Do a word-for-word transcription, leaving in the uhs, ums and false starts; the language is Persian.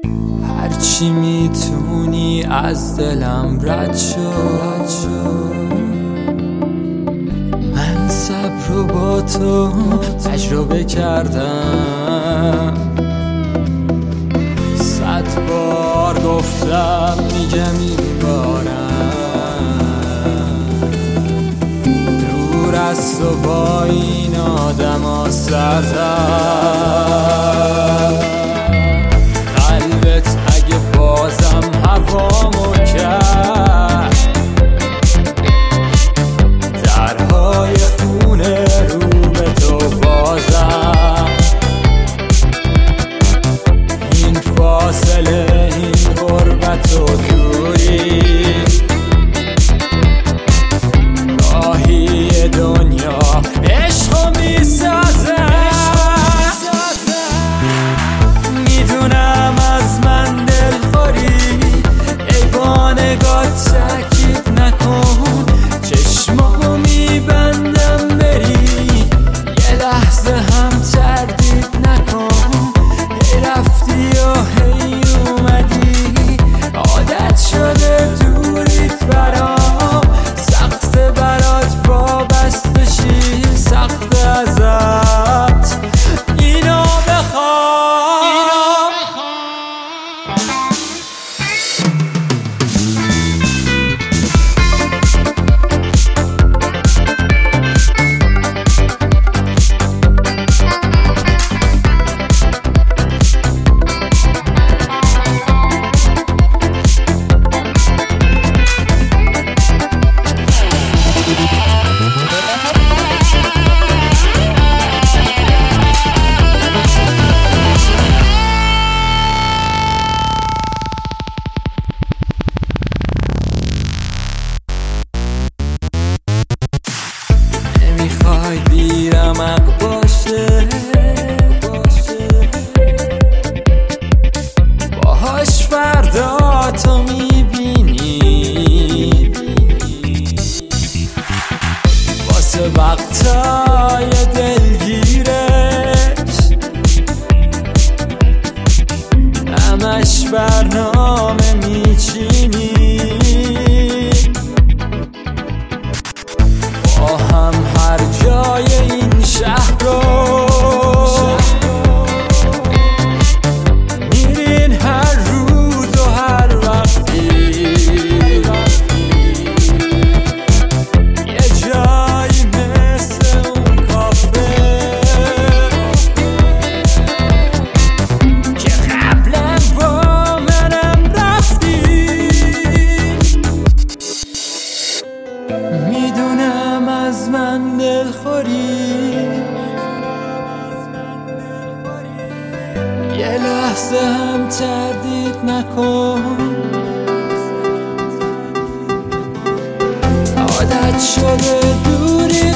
هرچی میتونی از دلم رد شو. من صبر رو با تو تجربه کردم، صد بار گفتم میگم این بارم دور از تو با این آدم ها سردم. قلبت اگه بازم هوامو کرد، درهای خونه رو به تو بازم. این فاصله، این غربت و دوری، راهی دنیا عشقو میسازه. میدونم از من دلخوری، ای با نگات تأکید نکن. چشمامو میبندم بری، یه لحظه هم تردید نکن. هی رفتی و هی اومدی، عادت شده دوریت برام. سخت برات وابسته شی، سخت ازت اینو بخوام. نمیخوای بیرمق باشه، باهاش فردا تو میبینی. واسه وقتای دلگیرش همش برنامه میچینی. با هم هر جای این شهر رو میرین، هر روز و هر وقتی. یه جایی مثل اون کافه که قبلا با منم رفتی. میدونم از من دلخوری، یه لحظه هم تردید نکن. عادت شده دوری